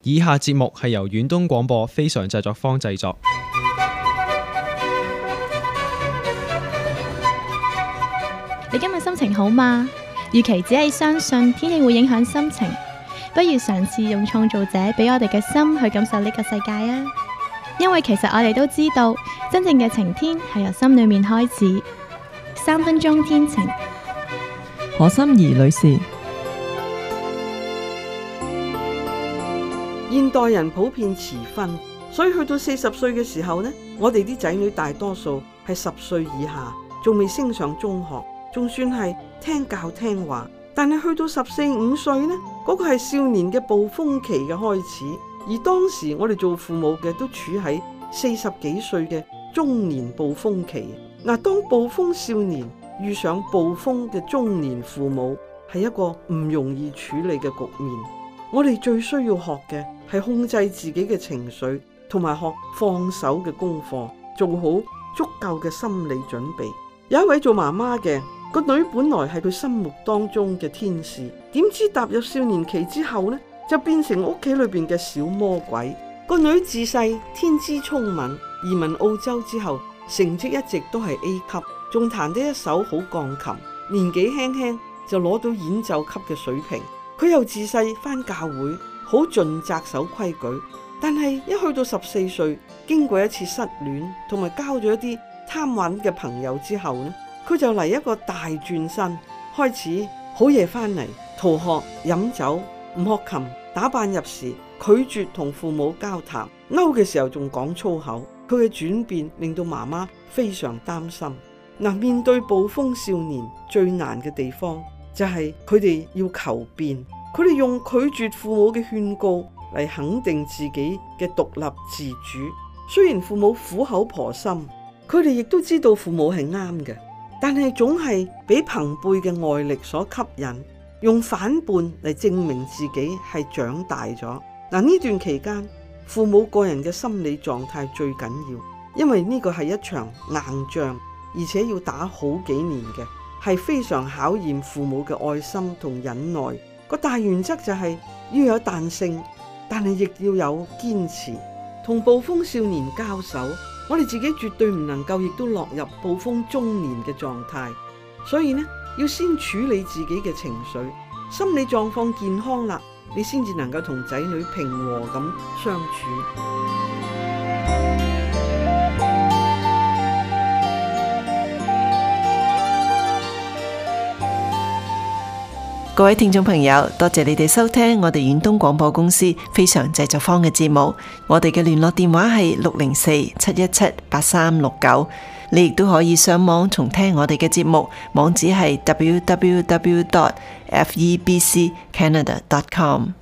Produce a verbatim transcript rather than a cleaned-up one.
以下節目係由遠東廣播非常製作坊製作。 你今日心情好嗎？與其只係相信天氣會影響心情，不如嘗試用創造者俾我哋嘅心去感受呢個世界啊！因為其實我哋都知道，真正嘅晴天係由心裏面開始。三分鐘天晴， 何心怡女士。 現代人普遍遲婚，所以去到四十歲嘅時候呢，我哋啲仔女大多數係十歲以下，仲未升上中學，仲算係聽教聽話。但係去到十四五歲呢，嗰個係少年嘅暴風期嘅開始，而當時我哋做父母嘅都處喺四十幾歲嘅中年暴風期。嗱，當暴風少年遇上暴風嘅中年父母，係一個唔容易處理嘅局面。我哋最需要學嘅係控制自己嘅情緒，同埋學放手嘅功課，做好足夠嘅心理準備。有一位做媽媽嘅個女本來係佢心目當中嘅天使，點知踏入少年期之後呢，就變成屋企裏邊嘅小魔鬼。個女自細天資聰敏，移民澳洲之後成績一直都係 A 級，仲彈得一手好鋼琴，年紀輕輕就攞到演奏級嘅水平。佢又自細返教會，好盡責守規矩，但係一去到十四歲，經過一次失戀，同埋交咗一啲貪玩嘅朋友之後呢，佢就嚟一個大轉身，開始好夜返嚟逃學、飲酒、唔學琴、打扮入時，拒絕同父母交談，嬲嘅時候仲講粗口。佢嘅轉變令到媽媽非常擔心。嗱，面對暴風少年最難嘅地方，就係佢哋要求變，佢哋用拒絕父母嘅勸告嚟肯定自己嘅獨立自主。雖然父母苦口婆心，佢哋亦都知道父母係啱嘅，但係總係俾朋輩嘅外力所吸引，用反叛嚟證明自己係長大咗。嗱，呢段期間，父母個人嘅心理狀態最緊要，因為呢個係一場硬仗，而且要打好幾年嘅。係非常考驗父母嘅愛心同忍耐。個大原則就係要有彈性，但係亦要有堅持。同暴風少年交手，我哋自己絕對唔能夠亦都落入暴風中年嘅狀態。所以呢，要先處理自己嘅情緒，心理狀況健康啦，你先至能夠同仔女平和咁相處。 各位聽眾朋友，多謝你哋收聽我哋遠東廣播公司非常製作坊嘅節目。我哋嘅聯絡電話係六零四七一七八三六九。你亦都可以上網重聽我哋嘅節目，網址係 double-u double-u double-u dot f e b c canada dot com。